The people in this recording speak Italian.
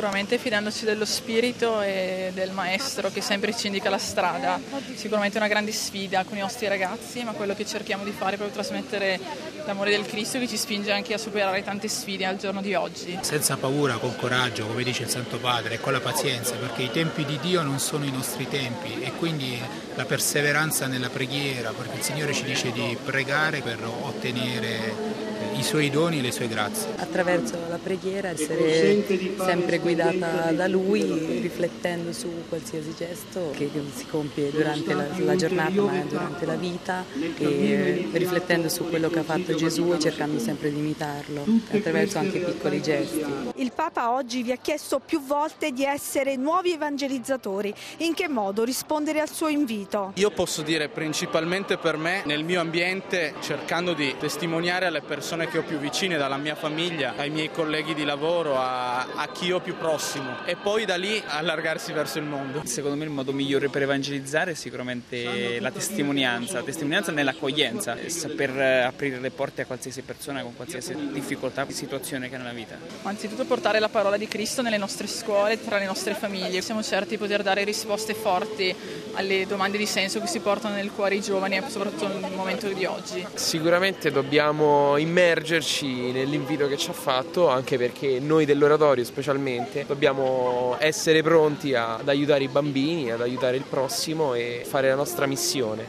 Sicuramente fidandoci dello spirito e del maestro che sempre ci indica la strada. Sicuramente una grande sfida con i nostri ragazzi, ma quello che cerchiamo di fare è proprio trasmettere l'amore del Cristo che ci spinge anche a superare tante sfide al giorno di oggi. Senza paura, con coraggio, come dice il Santo Padre, e con la pazienza, perché i tempi di Dio non sono i nostri tempi, e quindi la perseveranza nella preghiera, perché il Signore ci dice di pregare per ottenere i suoi doni e le sue grazie. Attraverso la preghiera essere sempre guidata da Lui, riflettendo su qualsiasi gesto che si compie durante la giornata, ma durante la vita, e riflettendo su quello che ha fatto Gesù e cercando sempre di imitarlo, attraverso anche piccoli gesti. Il Papa oggi vi ha chiesto più volte di essere nuovi evangelizzatori. In che modo rispondere al suo invito? Io posso dire principalmente per me, nel mio ambiente, cercando di testimoniare alle persone che ho più vicine, dalla mia famiglia, ai miei colleghi di lavoro, a chi ho più prossimo, e poi da lì allargarsi verso il mondo. Secondo me il modo migliore per evangelizzare è sicuramente la testimonianza nell'accoglienza, saper aprire le porte a qualsiasi persona con qualsiasi difficoltà, situazione che ha nella vita. Anzitutto portare la parola di Cristo nelle nostre scuole, tra le nostre famiglie. Siamo certi di poter dare risposte forti alle domande di senso che si portano nel cuore i giovani, soprattutto nel momento di oggi. Sicuramente dobbiamo immergerci nell'invito che ci ha fatto, anche perché noi dell'oratorio specialmente dobbiamo essere pronti ad aiutare i bambini, ad aiutare il prossimo e fare la nostra missione.